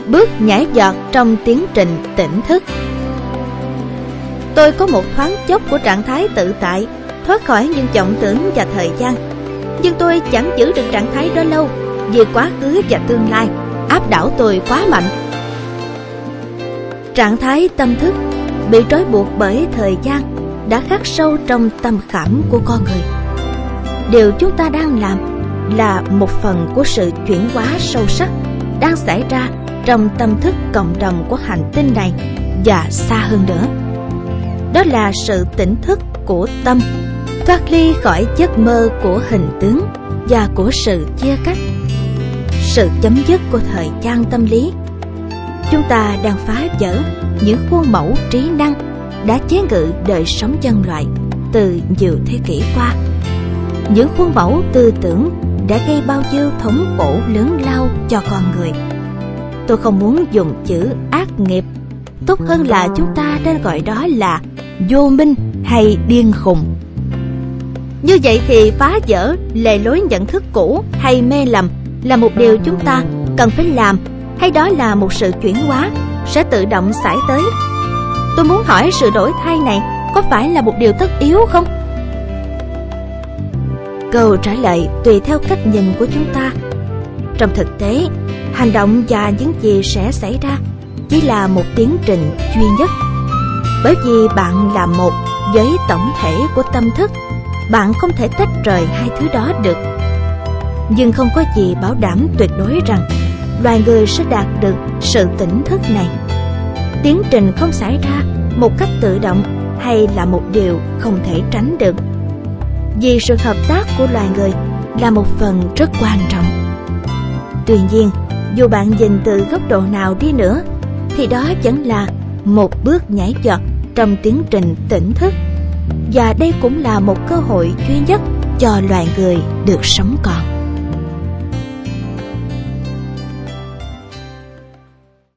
bước nhảy giọt trong tiến trình tỉnh thức. Tôi có một thoáng chốc của trạng thái tự tại, thoát khỏi những vọng tưởng và thời gian. Nhưng tôi chẳng giữ được trạng thái đó lâu, vì quá khứ và tương lai áp đảo tôi quá mạnh. Trạng thái tâm thức bị trói buộc bởi thời gian đã khắc sâu trong tâm khảm của con người. Điều chúng ta đang làm là một phần của sự chuyển hóa sâu sắc đang xảy ra trong tâm thức cộng đồng của hành tinh này và xa hơn nữa. Đó là sự tỉnh thức của tâm, thoát ly khỏi giấc mơ của hình tướng và của sự chia cách, sự chấm dứt của thời gian tâm lý. Chúng ta đang phá vỡ những khuôn mẫu trí năng đã chế ngự đời sống nhân loại từ nhiều thế kỷ qua. Những khuôn mẫu tư tưởng đã gây bao nhiêu thống khổ lớn lao cho con người. Tôi không muốn dùng chữ ác nghiệp, tốt hơn là chúng ta nên gọi đó là vô minh hay điên khùng. Như vậy thì phá vỡ lề lối nhận thức cũ hay mê lầm là một điều chúng ta cần phải làm, hay đó là một sự chuyển hóa sẽ tự động xảy tới? Tôi muốn hỏi, sự đổi thay này có phải là một điều tất yếu không? Câu trả lời tùy theo cách nhìn của chúng ta. Trong thực tế, hành động và những gì sẽ xảy ra chỉ là một tiến trình duy nhất. Bởi vì bạn là một với tổng thể của tâm thức, bạn không thể tách rời hai thứ đó được. Nhưng không có gì bảo đảm tuyệt đối rằng loài người sẽ đạt được sự tỉnh thức này. Tiến trình không xảy ra một cách tự động hay là một điều không thể tránh được, vì sự hợp tác của loài người là một phần rất quan trọng. Tuy nhiên, dù bạn nhìn từ góc độ nào đi nữa, thì đó vẫn là một bước nhảy vọt trong tiến trình tỉnh thức, và đây cũng là một cơ hội duy nhất cho loài người được sống còn.